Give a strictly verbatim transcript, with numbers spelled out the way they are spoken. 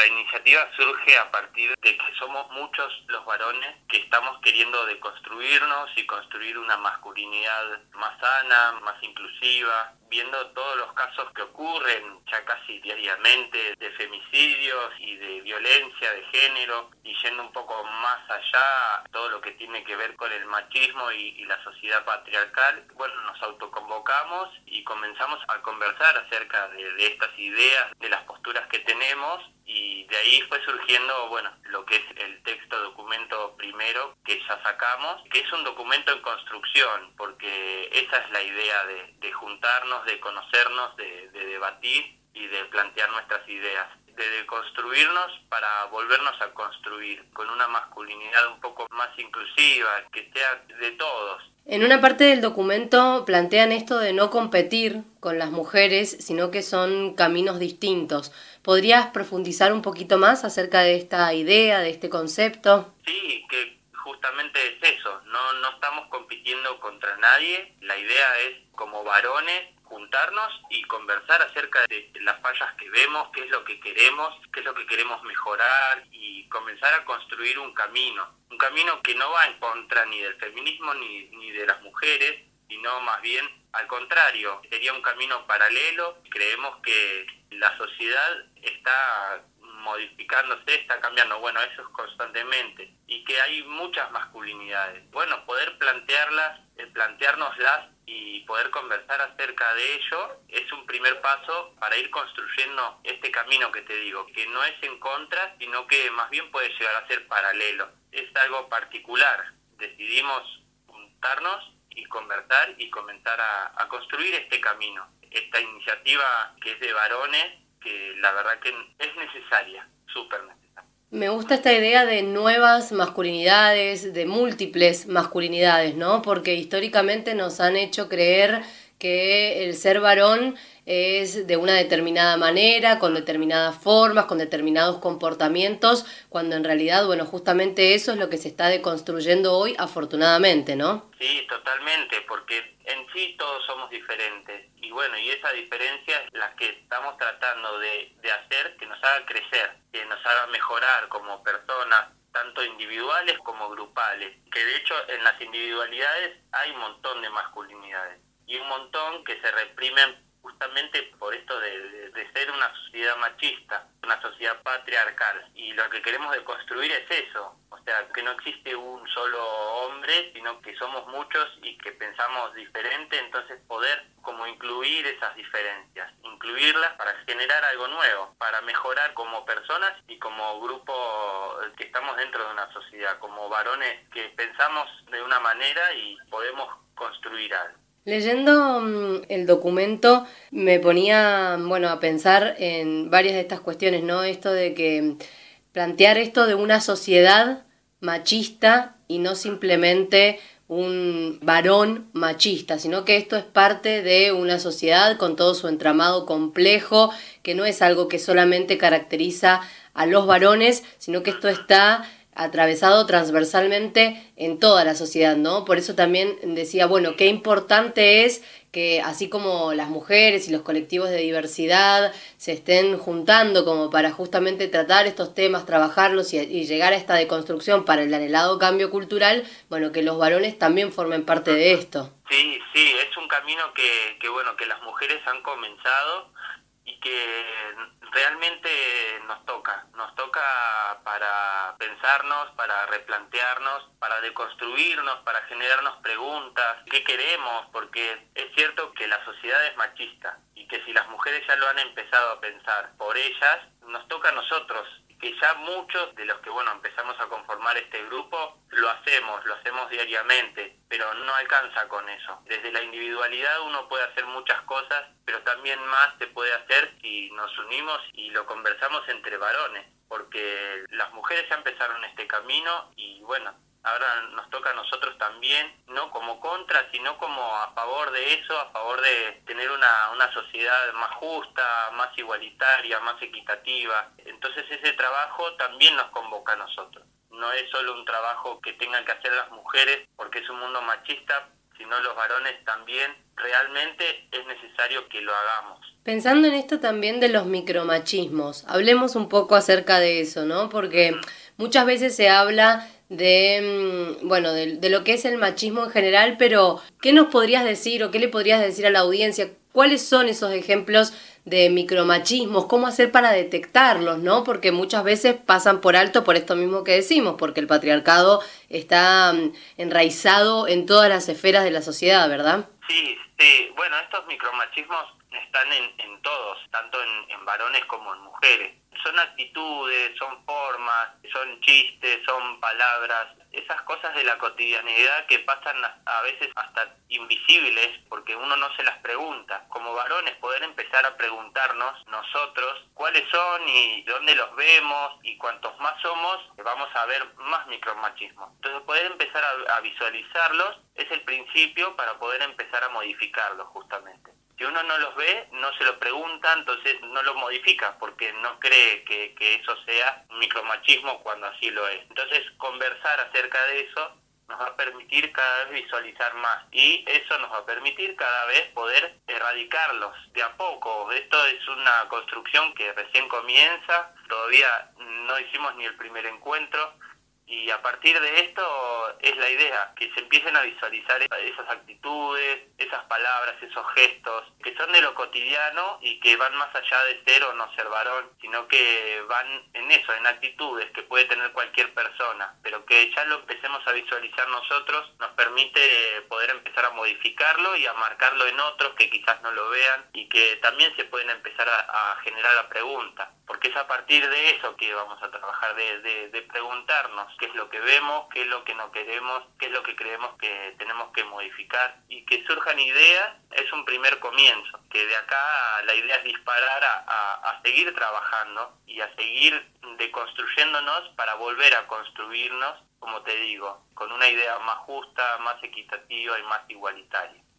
la iniciativa surge a partir de que somos muchos los varones que estamos queriendo deconstruirnos y construir una masculinidad más sana, más inclusiva, viendo todos los casos que ocurren ya casi diariamente de femicidios y de violencia de género, y yendo un poco más allá, todo lo que tiene que ver con el machismo y, y la sociedad patriarcal. Bueno, nos autoconvocamos y comenzamos a conversar acerca de, de estas ideas, de las posturas que tenemos, y de ahí fue surgiendo, bueno, lo que es el texto documento primero que ya sacamos, que es un documento en construcción, porque esa es la idea de, de juntarnos, de conocernos, de, de debatir y de plantear nuestras ideas, de deconstruirnos para volvernos a construir con una masculinidad un poco más inclusiva, que sea de todos. En una parte del documento plantean esto de no competir con las mujeres, sino que son caminos distintos. ¿Podrías profundizar un poquito más acerca de esta idea, de este concepto? Sí, que justamente es eso, no, no estamos compitiendo contra nadie, la idea es como varones juntarnos y conversar acerca de las fallas que vemos, qué es lo que queremos, qué es lo que queremos mejorar, y comenzar a construir un camino, un camino que no va en contra ni del feminismo ni, ni de las mujeres, sino más bien al contrario, sería un camino paralelo. Creemos que la sociedad está modificándose, está cambiando, bueno, eso es constantemente, y que hay muchas masculinidades. Bueno, poder plantearlas, eh, planteárnoslas y poder conversar acerca de ello es un primer paso para ir construyendo este camino que te digo, que no es en contra, sino que más bien puede llegar a ser paralelo. Es algo particular, decidimos juntarnos y conversar y comenzar a, a construir este camino, esta iniciativa que es de varones, que la verdad que es necesaria, súper necesaria. Me gusta esta idea de nuevas masculinidades, de múltiples masculinidades, ¿no? Porque históricamente nos han hecho creer que el ser varón es de una determinada manera, con determinadas formas, con determinados comportamientos, cuando en realidad, bueno, justamente eso es lo que se está deconstruyendo hoy, afortunadamente, ¿no? Sí, totalmente, porque en sí todos somos diferentes, y bueno, y esa diferencia es la que estamos tratando de, de hacer que nos haga crecer, que nos haga mejorar como personas, tanto individuales como grupales, que de hecho en las individualidades hay un montón de masculinidades, y un montón que se reprimen justamente por esto de, de, de ser una sociedad machista, una sociedad patriarcal, y lo que queremos deconstruir es eso, o sea, que no existe un solo hombre, sino que somos muchos y que pensamos diferente, entonces poder como incluir esas diferencias, incluirlas para generar algo nuevo, para mejorar como personas y como grupo que estamos dentro de una sociedad, como varones que pensamos de una manera y podemos construir algo. Leyendo um, el documento me ponía, bueno, a pensar en varias de estas cuestiones, ¿no? Esto de que plantear esto de una sociedad machista y no simplemente un varón machista, sino que esto es parte de una sociedad con todo su entramado complejo, que no es algo que solamente caracteriza a los varones, sino que esto está atravesado transversalmente en toda la sociedad, ¿no? Por eso también decía, bueno, qué importante es que así como las mujeres y los colectivos de diversidad se estén juntando como para justamente tratar estos temas, trabajarlos y, y llegar a esta deconstrucción para el anhelado cambio cultural, bueno, que los varones también formen parte de esto. Sí, sí, es un camino que, que bueno, que las mujeres han comenzado y que realmente nos toca, nos toca para pensarnos, para replantearnos, para deconstruirnos, para generarnos preguntas, qué queremos, porque es cierto que la sociedad es machista y que si las mujeres ya lo han empezado a pensar por ellas, nos toca a nosotros, que ya muchos de los que bueno empezamos a conformar este grupo lo hacemos, lo hacemos diariamente, pero no alcanza con eso. Desde la individualidad uno puede hacer muchas cosas, pero también más se puede hacer si nos unimos y lo conversamos entre varones, porque las mujeres ya empezaron este camino y bueno, ahora nos toca a nosotros también, no como contra, sino como a favor de eso, a favor de tener una, una sociedad más justa, más igualitaria, más equitativa. Entonces ese trabajo también nos convoca a nosotros. No es solo un trabajo que tengan que hacer las mujeres porque es un mundo machista, sino los varones también, realmente es necesario que lo hagamos. Pensando en esto también de los micromachismos, hablemos un poco acerca de eso, ¿no? Porque muchas veces se habla de, mm, bueno, de, de lo que es el machismo en general, pero ¿qué nos podrías decir o qué le podrías decir a la audiencia? ¿Cuáles son esos ejemplos de micromachismos? ¿Cómo hacer para detectarlos, no? Porque muchas veces pasan por alto por esto mismo que decimos, porque el patriarcado está mm, enraizado en todas las esferas de la sociedad, ¿verdad? Sí, sí, bueno, estos micromachismos están en, en todos, tanto en, en varones como en mujeres. Son actitudes, son formas, son chistes, son palabras, esas cosas de la cotidianidad que pasan a, a veces hasta invisibles porque uno no se las pregunta. Como varones poder empezar a preguntarnos nosotros cuáles son y dónde los vemos, y cuantos más somos vamos a ver más micromachismos. Entonces poder empezar a, a visualizarlos es el principio para poder empezar a modificarlos justamente. Si uno no los ve, no se lo pregunta, entonces no lo modifica, porque no cree que, que eso sea un micromachismo cuando así lo es. Entonces, conversar acerca de eso nos va a permitir cada vez visualizar más, y eso nos va a permitir cada vez poder erradicarlos de a poco. Esto es una construcción que recién comienza, todavía no hicimos ni el primer encuentro, y a partir de esto es la idea, que se empiecen a visualizar esas actitudes, esas palabras, esos gestos, que son de lo cotidiano y que van más allá de ser o no ser varón, sino que van en eso, en actitudes que puede tener cualquier persona, pero que ya lo empecemos a visualizar nosotros nos permite poder empezar a modificarlo y a marcarlo en otros que quizás no lo vean, y que también se pueden empezar a, a generar la pregunta, porque es a partir de eso que vamos a trabajar, de, de, de preguntarnos qué es lo que vemos, qué es lo que no queremos, qué es lo que creemos que tenemos que modificar, y que surjan ideas es un primer comienzo, que de acá la idea es disparar a, a, a seguir trabajando y a seguir deconstruyéndonos para volver a construirnos, como te digo, con una idea más justa, más equitativa y más igualitaria.